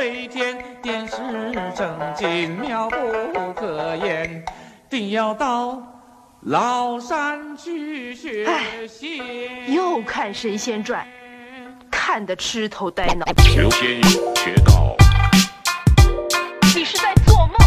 飞天，点石成金，妙不可言，定要到崂山去学习。 又看《神仙传》，看得痴头呆脑。 修仙学道， 你是在做梦？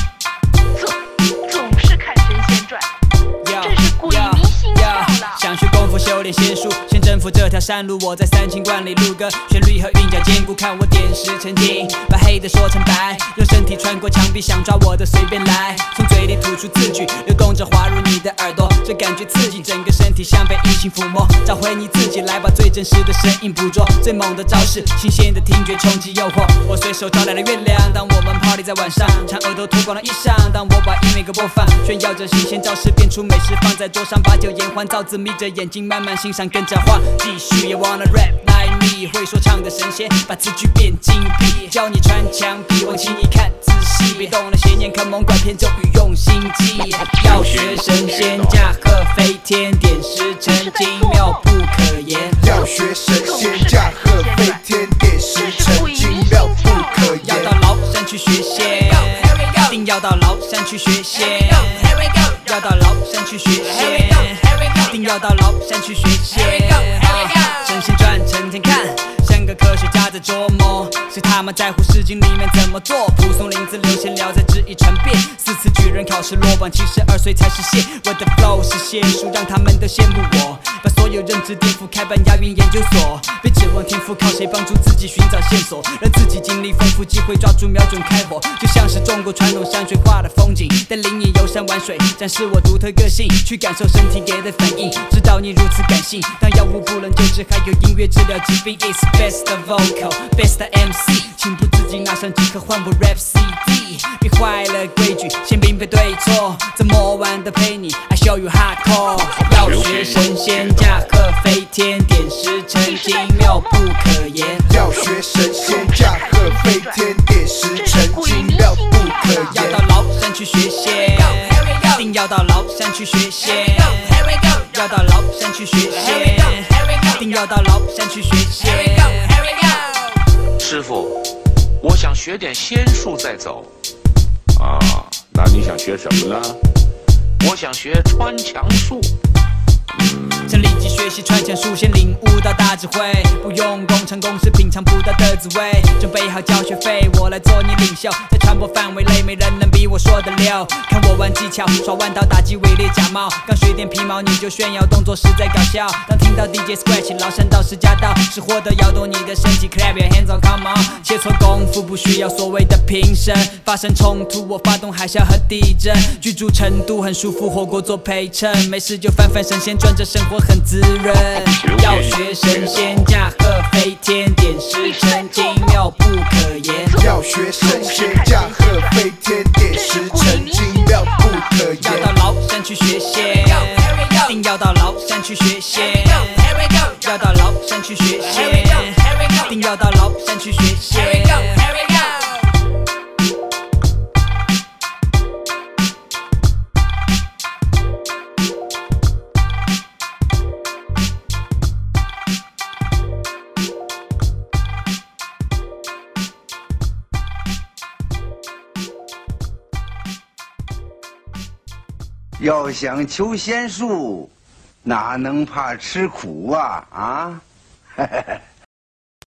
总是看《神仙传》，真是鬼迷心窍了。 想学功夫，修炼仙术，先征服这条山路。我在三清观里录歌，旋律和韵脚兼顾，看我点石成金，把黑的说成白，用身体穿过墙壁，想抓我的随便来，从嘴里吐出字句，流动着滑入你的耳朵，这感觉刺激，整个身体像被异性抚摸，找回你自己来，把最真实的声音捕捉，最猛的招式，新鲜的听觉冲击诱惑。我随手招来了月亮，当我们 party 在晚上，嫦娥都脱光了衣裳，当我把音乐给播放，炫耀着新鲜招式，变出美食放在桌上，把酒言欢，造字眯着眼睛慢慢欣赏，跟着画，继续也 wanna rap like me， 会说唱的神仙，把词句变精辟，教你穿墙壁，往前一看仔细，别动了邪念，看蒙拐骗咒语用心记，要学神仙驾鹤飞天，点石成金，妙不可言。 要学神仙驾鹤飞天，点石成金，妙不可言。 要到崂山去学仙，定要到崂山去学仙，要到崂山去学仙，定要到崂山去学仙。神仙传成天看，像个科学家在琢磨，谁他妈在乎诗经里面怎么做？蒲松龄自刘闲聊，再制一成变，四次举人考试落榜，72岁才实现。我的 flow 是仙术，让他们都羡慕我，把所有认知颠覆，开办押韵研究所。别指望天赋，靠谁帮助自己寻找线索？让自己经历丰富，机会抓住，瞄准开火，就像是中国传统山水画的风景，带领你游山玩水，展示我独特个性，去感受身体给的反应，知道你如此感性。当药物不能救治，还有音乐治疗疾病。It's best vocal, best MC， 情不自禁拿上即刻换我 rap CD， 别坏了规矩，先并配对错，这么晚的陪你 I show you hardcore。 要学神仙驾鹤飞天，点石成金，妙不可言。 要学神仙驾鹤飞天，点石成金，妙不可言。 要到崂山去学仙，定要到崂山去学仙，要到崂山去学仙，定要到崂山去学仙。 师傅，我想学点仙术再走。 啊，那你想学什么呢？ 我想学穿墙术。 想立即学习穿墙术，先领悟到大智慧，不用功成公式，品尝不到的滋味。准备好交学费，我来做你领袖，在传播范围内，没人能比我说的溜。看我玩技巧，耍弯刀打击伪劣假冒，刚学点皮毛你就炫耀，动作实在搞笑。当听到 DJ scratch， 崂山道士驾到，是获得摇动你的身体 ，clap your hands on come on。切磋功夫不需要所谓的评审，发生冲突我发动海啸和地震，居住成都很舒服，火锅做陪衬，没事就翻翻神仙传，这生活很滋润。要学神仙驾鹤飞天，点石成金，妙不可言。 要学神仙驾鹤飞天，点石成金，妙不可言。 要到崂山去学仙，定要到崂山去学仙，要到崂山去学仙，定要到崂山去学仙。 要想求仙术，哪能怕吃苦啊？啊！